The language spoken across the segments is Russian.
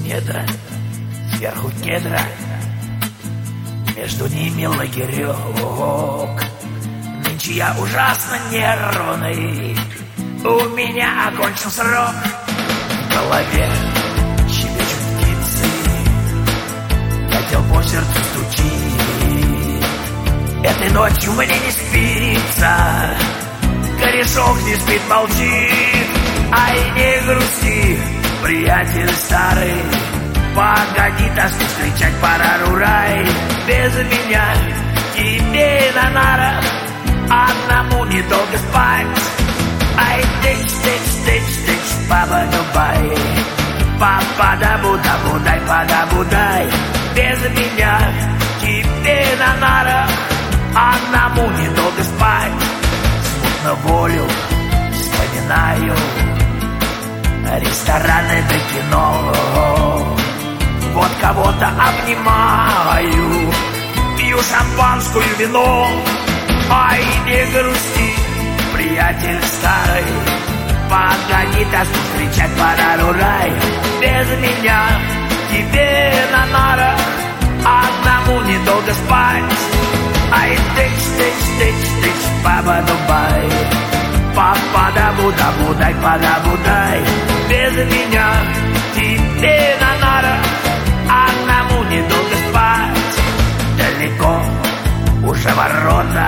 недра, сверху кедра, между ними лагерек. Нынче я ужасно нервный, у меня окончен срок. В голове щебечут птицы, хотел по сердцу стучить. Этой ночью мне не спится, корешок не спит, молчит. Ай, не грусти, приятель старый, погоди тоску встречать, пора рурай. Без меня тебе на нарах одному недолго спать. Ай, тыч, тыч, тыч, тыч, папа, дубай, папа, дабу, дай, подабу, дай. Без меня тебе на нарах одному недолго спать. Смутно волю вспоминаю рестораны да кино. Вот кого-то обнимаю, пью шампанскую, вино. Ай, не грусти, приятель старый, погоди тоску встречать, пора рурай. Без меня тебе на нарах одному недолго спать. Ай, тыч, тыч, тыч, тыч, папа, дубай, папа, дабу, дай, подабу, дай. Без меня тебе на нарах одному недолго спать. Далеко уже ворота,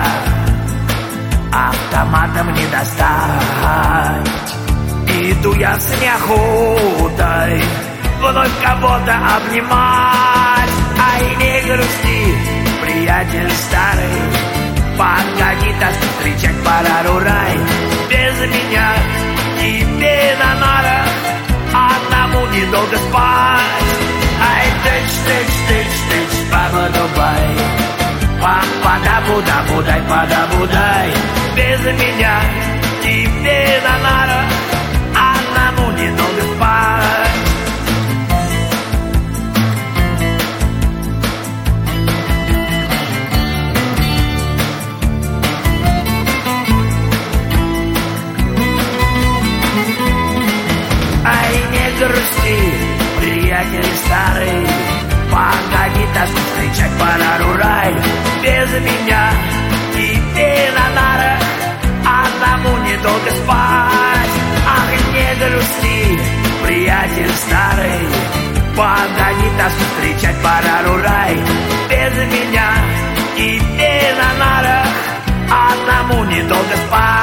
автоматом не достать. Иду я с неохотой вновь кого-то обнимать. Ай, не грусти, приятель старый, погоди тоску встречать, пора рурай. Без меня тебе на нарах одному недолго спать. Ай, тыч, тыч, тыч, тыч, папа, дубай, папа, дабу, дай, подабу, дай. Без меня тебе на нарах одному недолго спать. Ай, не грусти, приятель старый, погоди тоску встречать, пора рурай. Без меня тебе на нарах одному недолго спать. Ах, не грусти, приятель старый, погоди тоску встречать, пора рурай. Без меня тебе на нарах одному недолго спать.